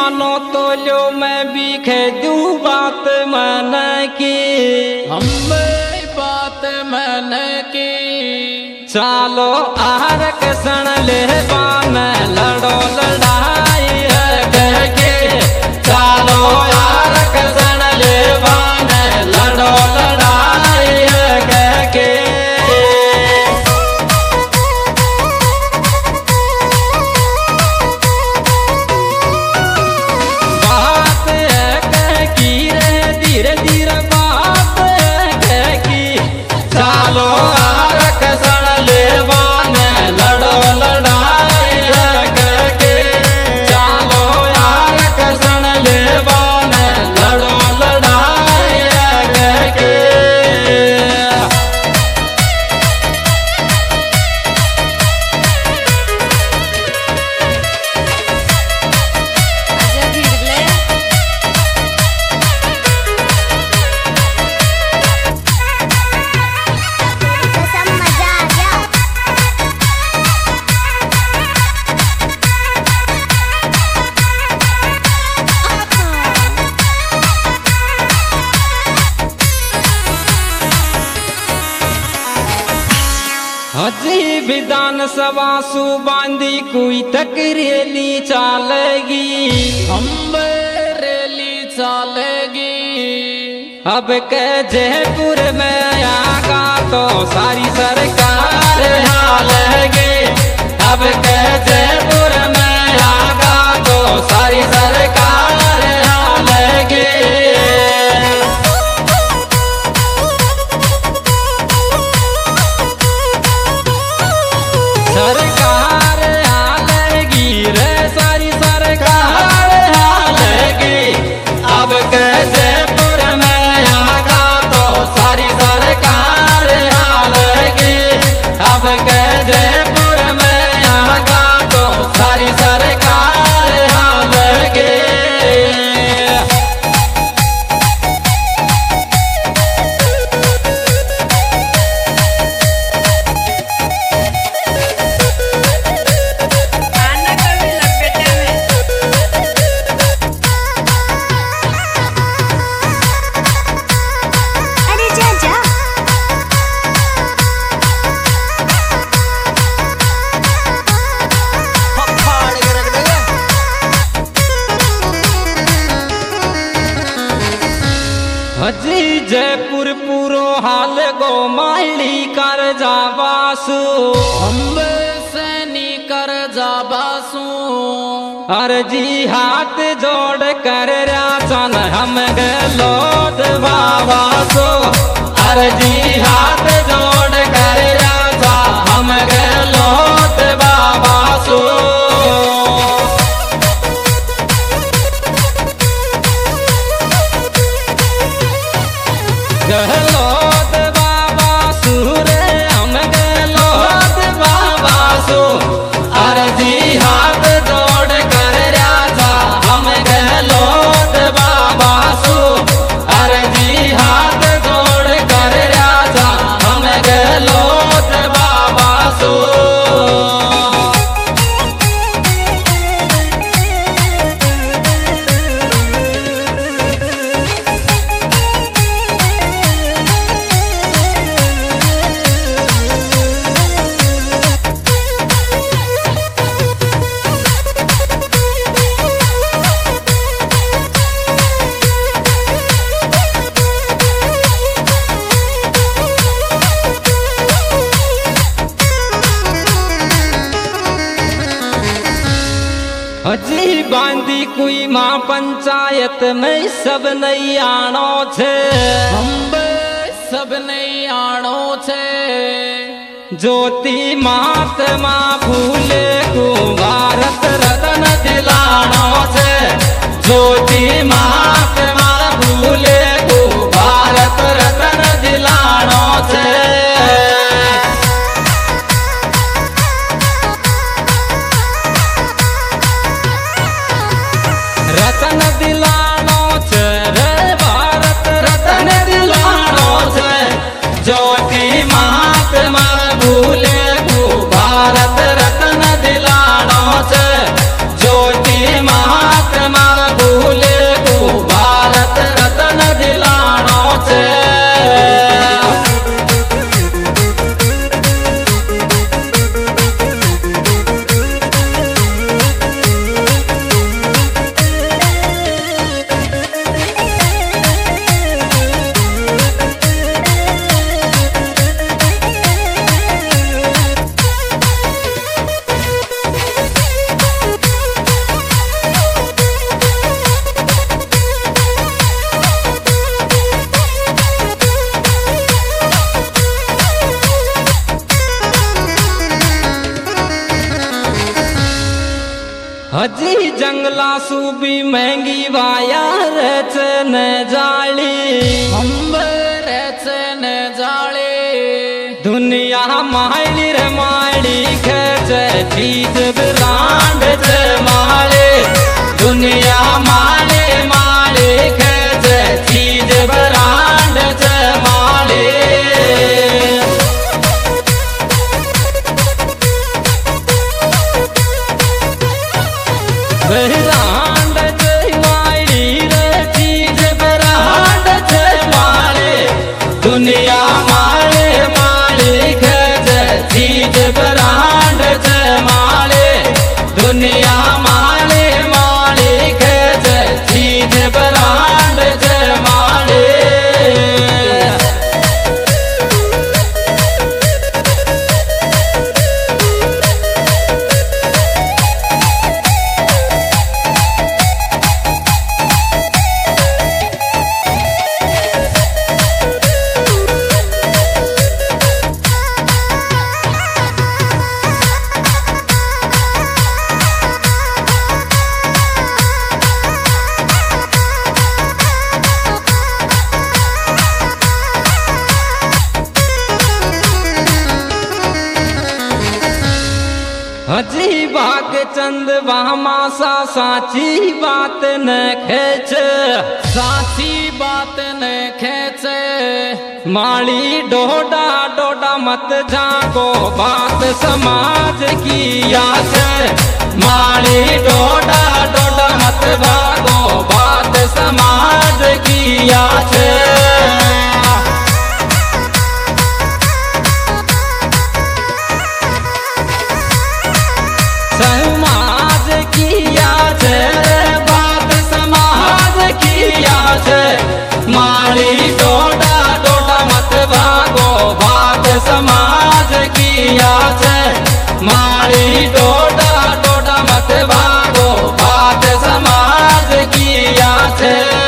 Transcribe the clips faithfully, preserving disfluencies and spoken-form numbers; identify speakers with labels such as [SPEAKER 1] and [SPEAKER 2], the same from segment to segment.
[SPEAKER 1] मानो तो लो मैं भी कह दूं बात मन की।
[SPEAKER 2] हम बात मन की
[SPEAKER 1] चालो आरक सण ले बान लड़ो लड़ाई है कह के। चालो आरक सण ले बान लड़ो लड़ाई है कह के। बात है कह की रे धीरे धीरे बात है कह की। चालो आरक सण ले बान लड़ो लड़ाई है कह के। चालो आरक सण ले बान लड़ो लड़ाई है कह के।
[SPEAKER 3] आजा भिड़ले कसम मजा आ गया।
[SPEAKER 1] हजी विधानसभा सु बांधी कोई तकरेली चालेगी।
[SPEAKER 2] हम रेली चलेगी।
[SPEAKER 1] अब के जयपुर में आगा तो सारी सरकार हालेगी। अब के जयपुर में आगा तो सारी सरकार हालेगी। सरकार हालेगी रे सारी सरकार हालेगी। अब के जयपुर में आगा तो सारी सरकार हालेगी। अब के जयपुर में आगा तो सारी सरकार हालेगी।
[SPEAKER 3] आना कभी लपेटे में। अरे जा जा।
[SPEAKER 1] हजी जयपुर पूरो हाल गो माली कर जावासु।
[SPEAKER 2] हम सैनी कर जाबासू।
[SPEAKER 1] अर्जी हाथ जोड़ कर राचन हम गलोद बाबासो। अर्जी हाथ जोड़ कर राचा हम गलोद बाबासो। गलोद बाबासु रे हम गलोद बाबासु। अर्जी हाथ जोड़ कर राजा हम गलोद बाबासु। अर्जी हाथ जोड़ कर राजा हम गलोद बाबासु। हजी बांधी कोई माँ पंचायत में सब नहीं आनो छे।
[SPEAKER 2] हम सब नहीं आनो छे।
[SPEAKER 1] ज्योति महात्मा फूले को भारत रत्न दिलानो छे। ज्योति महात्मा फूले को भारत रत्न दिलानो छे। रतन दिलानो छे रे भारत रत्न दिलानो छे। ज्योति महात्मा भूले को भारत रत्न दिलानो छे। ज्योति महात्मा हजी जंगला सूबी महंगी वाया रच न जाली
[SPEAKER 2] अंबरच न जाळे
[SPEAKER 1] दुनिया माली रे माली खच चीज ब्रांड च माले दुनिया माले माले खच चीज ब्रांड च माले ब्रांड च माली रे चीज ब्रांड च माले दुनिया माले माले खच चीज ब्रांड च माले दुनिया माले माले खच चीज ब्रांड च माले हजी बाग चंद वामासा साची बात न खेच
[SPEAKER 2] साची बात न खेच
[SPEAKER 1] माली डोडा डोडा मत जागो बात समाज की याद माली डोडा डोडा मत भागो बात समाज की याद समाज की याद बात समाज की याद माली डोडा डोडा मत भागो बात समाज की याद माली डोडा डोडा मत भागो बात समाज की याद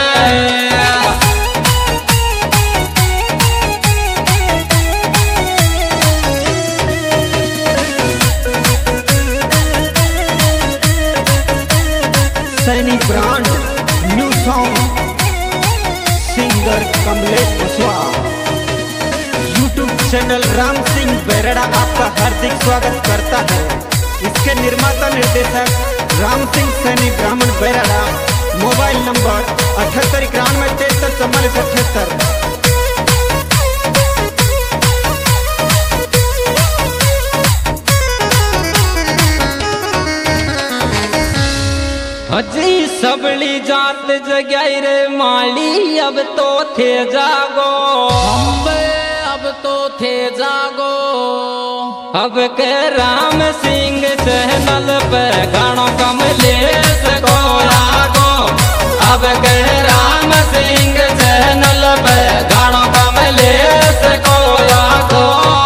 [SPEAKER 4] Saini brand new song singer Kamlesh Kushwaha YouTube channel Ram Singh Berda आपका हार्दिक स्वागत करता है। इसके निर्माता निर्देशक राम सिंह सैनी ब्राह्मण बेरड़ा। मोबाइल नंबर अठहत्तर इक्यानवे तिहत्तर चौवालीस अठहत्तर।
[SPEAKER 1] हजी सबली जात जगाई रे माली अब तो थे जागो
[SPEAKER 2] अंबे अब तो थे जागो
[SPEAKER 1] अब के राम सिंह चैनल पे गानो कमलेश को लागो अब के राम सिंह चैनल पे गानो कमलेश को लागो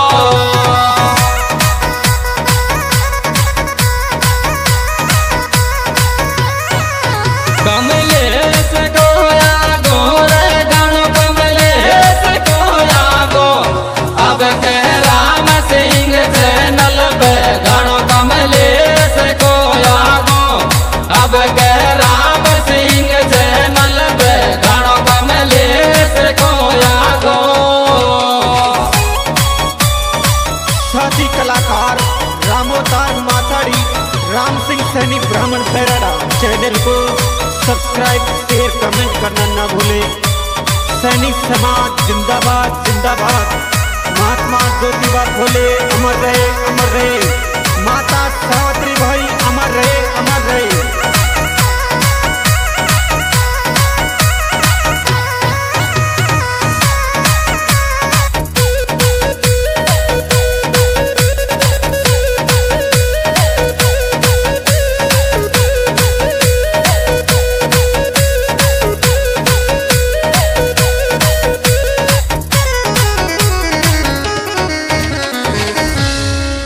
[SPEAKER 1] कमलेश को लागो रे गानो कमलेश को लागो अब के राम सिंह चैनल पे गानो कमलेश को लागो अब के राम सिंह चैनल पे गानो कमलेश को लागो
[SPEAKER 4] साथी कलाकार रामोतार माथाड़ी राम सिंह सैनी ब्राह्मण बेरड़ा। चैनल को सब्सक्राइब शेयर कमेंट करना ना भूले। सैनिक समाज जिंदाबाद जिंदाबाद। महात्मा ज्योतिबा फुले अमर